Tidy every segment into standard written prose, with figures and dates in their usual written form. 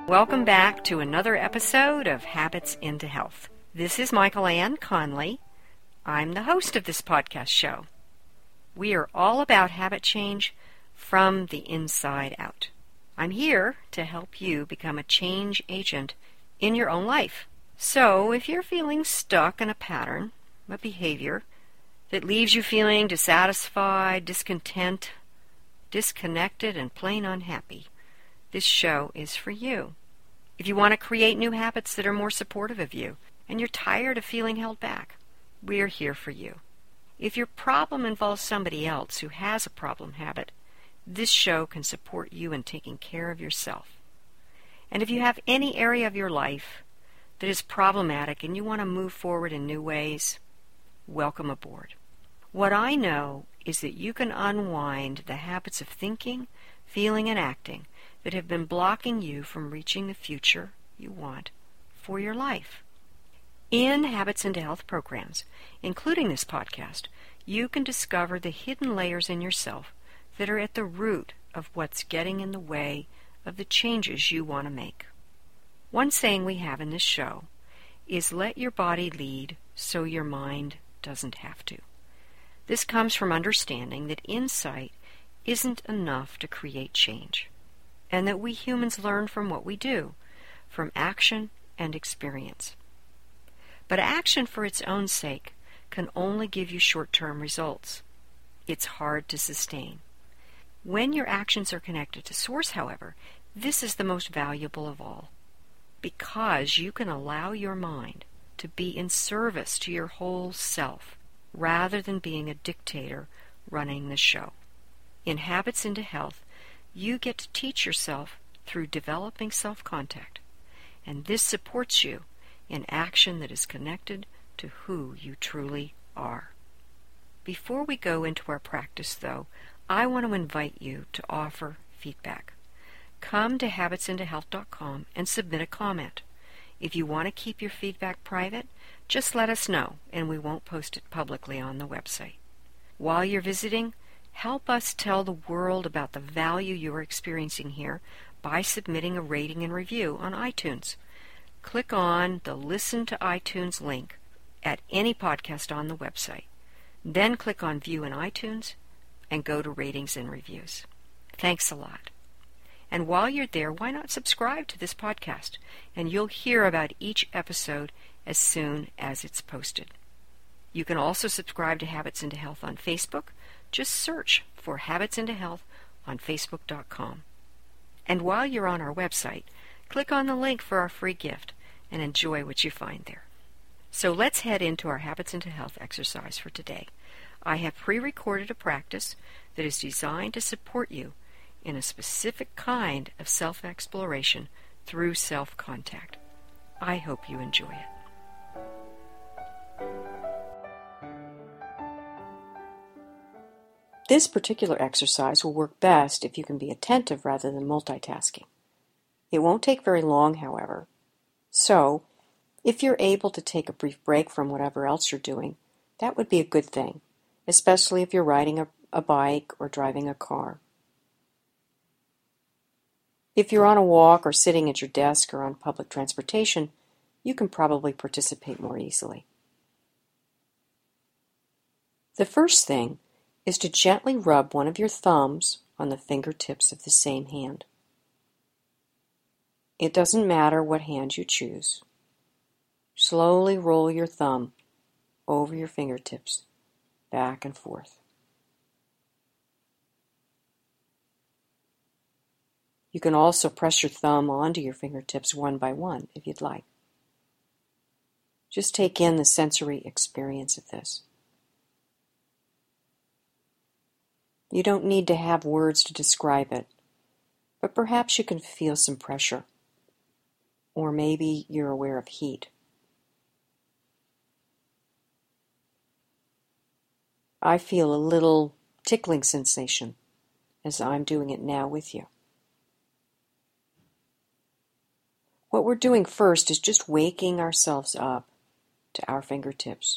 Welcome back to another episode of Habits into Health. This is Michael Ann Conley. I'm the host of this podcast show. We are all about habit change from the inside out. I'm here to help you become a change agent in your own life. So if you're feeling stuck in a pattern, a behavior that leaves you feeling dissatisfied, discontent, disconnected, and plain unhappy, this show is for you. If you want to create new habits that are more supportive of you, and you're tired of feeling held back, we're here for you. If your problem involves somebody else who has a problem habit, this show can support you in taking care of yourself. And if you have any area of your life that is problematic and you want to move forward in new ways, welcome aboard. What I know is that you can unwind the habits of thinking, feeling, and acting that have been blocking you from reaching the future you want for your life. In Habits into Health programs, including this podcast, you can discover the hidden layers in yourself that are at the root of what's getting in the way of the changes you want to make. One saying we have in this show is let your body lead so your mind doesn't have to. This comes from understanding that insight isn't enough to create change, and that we humans learn from what we do, from action and experience. But action for its own sake can only give you short-term results. It's hard to sustain. When your actions are connected to source, however, this is the most valuable of all, because you can allow your mind to be in service to your whole self, rather than being a dictator running the show. In Habits into Health, you get to teach yourself through developing self-contact, and this supports you in action that is connected to who you truly are. Before we go into our practice, though, I want to invite you to offer feedback. Come to habitsintohealth.com and submit a comment. If you want to keep your feedback private, just let us know, and we won't post it publicly on the website. While you're visiting, help us tell the world about the value you are experiencing here by submitting a rating and review on iTunes. Click on the Listen to iTunes link at any podcast on the website. Then click on View in iTunes and go to Ratings and Reviews. Thanks a lot. And while you're there, why not subscribe to this podcast? And you'll hear about each episode as soon as it's posted. You can also subscribe to Habits into Health on Facebook. Just search for Habits into Health on Facebook.com. And while you're on our website, click on the link for our free gift and enjoy what you find there. So let's head into our Habits into Health exercise for today. I have pre-recorded a practice that is designed to support you in a specific kind of self-exploration through self-contact. I hope you enjoy it. This particular exercise will work best if you can be attentive rather than multitasking. It won't take very long, however. So, if you're able to take a brief break from whatever else you're doing, that would be a good thing, especially if you're riding a bike or driving a car. If you're on a walk or sitting at your desk or on public transportation, you can probably participate more easily. The first thing is to gently rub one of your thumbs on the fingertips of the same hand. It doesn't matter what hand you choose. Slowly roll your thumb over your fingertips, back and forth. You can also press your thumb onto your fingertips one by one if you'd like. Just take in the sensory experience of this. You don't need to have words to describe it, but perhaps you can feel some pressure, or maybe you're aware of heat. I feel a little tickling sensation as I'm doing it now with you. What we're doing first is just waking ourselves up to our fingertips.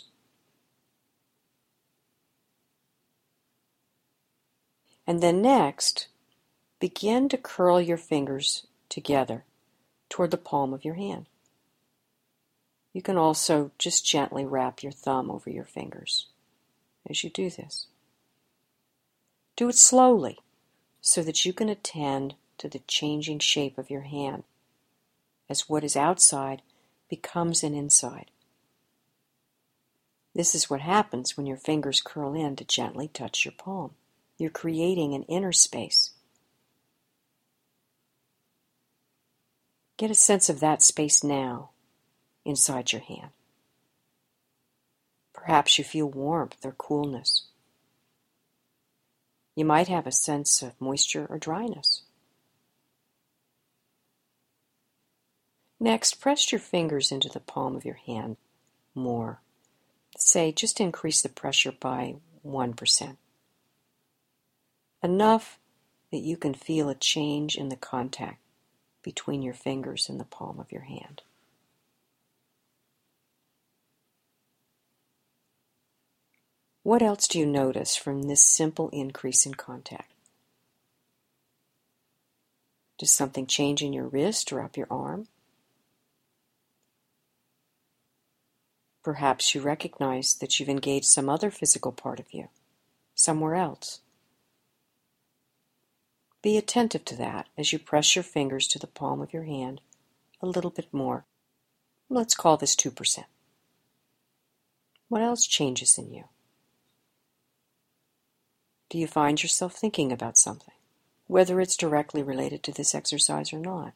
And then next, begin to curl your fingers together toward the palm of your hand. You can also just gently wrap your thumb over your fingers as you do this. Do it slowly so that you can attend to the changing shape of your hand as what is outside becomes an inside. This is what happens when your fingers curl in to gently touch your palm. You're creating an inner space. Get a sense of that space now inside your hand. Perhaps you feel warmth or coolness. You might have a sense of moisture or dryness. Next, press your fingers into the palm of your hand more. Say, just increase the pressure by 1%. Enough that you can feel a change in the contact between your fingers and the palm of your hand. What else do you notice from this simple increase in contact? Does something change in your wrist or up your arm? Perhaps you recognize that you've engaged some other physical part of you, somewhere else. Be attentive to that as you press your fingers to the palm of your hand a little bit more. Let's call this 2%. What else changes in you? Do you find yourself thinking about something, whether it's directly related to this exercise or not?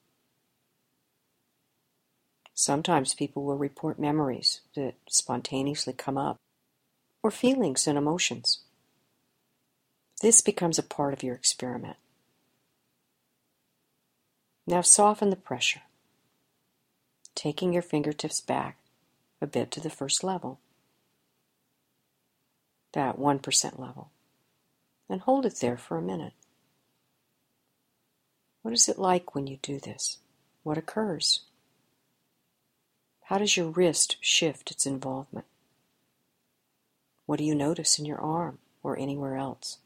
Sometimes people will report memories that spontaneously come up, or feelings and emotions. This becomes a part of your experiment. Now soften the pressure, taking your fingertips back a bit to the first level, that 1% level, and hold it there for a minute. What is it like when you do this? What occurs? How does your wrist shift its involvement? What do you notice in your arm or anywhere else?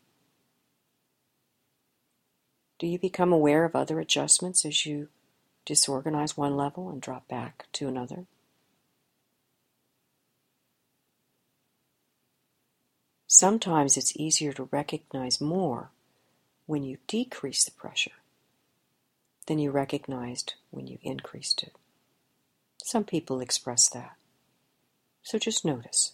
Do you become aware of other adjustments as you disorganize one level and drop back to another? Sometimes it's easier to recognize more when you decrease the pressure than you recognized when you increased it. Some people express that. So just notice.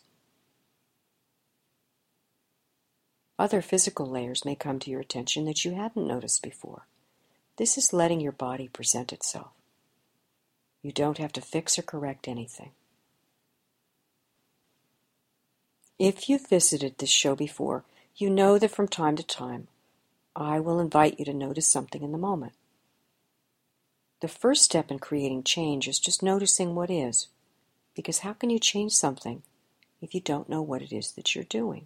Other physical layers may come to your attention that you hadn't noticed before. This is letting your body present itself. You don't have to fix or correct anything. If you've visited this show before, you know that from time to time, I will invite you to notice something in the moment. The first step in creating change is just noticing what is, because how can you change something if you don't know what it is that you're doing?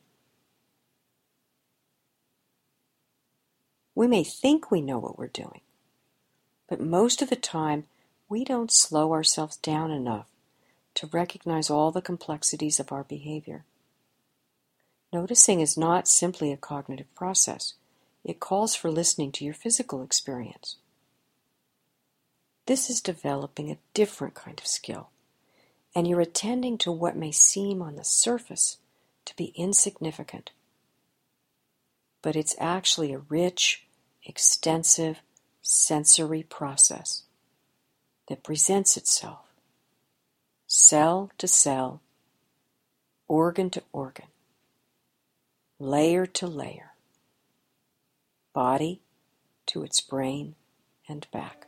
We may think we know what we're doing, but most of the time we don't slow ourselves down enough to recognize all the complexities of our behavior. Noticing is not simply a cognitive process. It calls for listening to your physical experience. This is developing a different kind of skill, and you're attending to what may seem on the surface to be insignificant. But it's actually a rich, extensive sensory process that presents itself, cell to cell, organ to organ, layer to layer, body to its brain and back.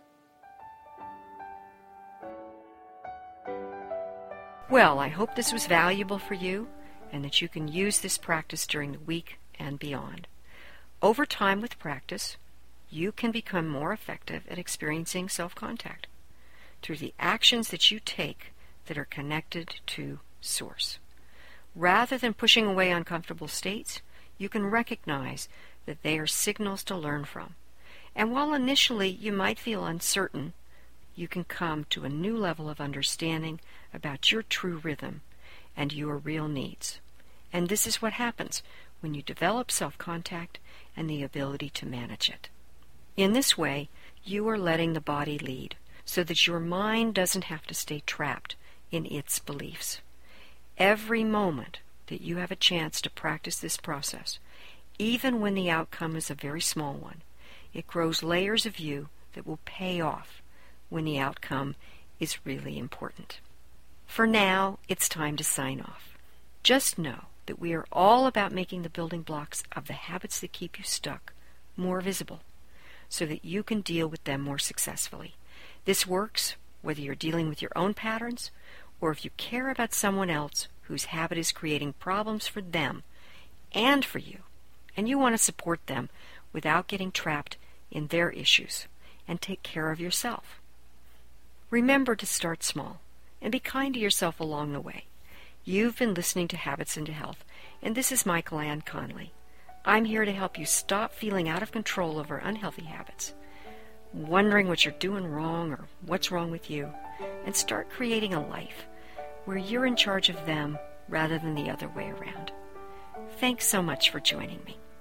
Well, I hope this was valuable for you and that you can use this practice during the week and beyond. Over time with practice, you can become more effective at experiencing self-contact through the actions that you take that are connected to Source. Rather than pushing away uncomfortable states, you can recognize that they are signals to learn from. And while initially you might feel uncertain, you can come to a new level of understanding about your true rhythm and your real needs. And this is what happens when you develop self-contact and the ability to manage it. In this way, you are letting the body lead, so that your mind doesn't have to stay trapped in its beliefs. Every moment that you have a chance to practice this process, even when the outcome is a very small one, it grows layers of you that will pay off when the outcome is really important. For now, it's time to sign off. Just know that we are all about making the building blocks of the habits that keep you stuck more visible, so that you can deal with them more successfully. This works whether you're dealing with your own patterns or if you care about someone else whose habit is creating problems for them and for you, and you want to support them without getting trapped in their issues and take care of yourself. Remember to start small and be kind to yourself along the way. You've been listening to Habits into Health, and this is Michael Ann Conley. I'm here to help you stop feeling out of control over unhealthy habits, wondering what you're doing wrong or what's wrong with you, and start creating a life where you're in charge of them rather than the other way around. Thanks so much for joining me.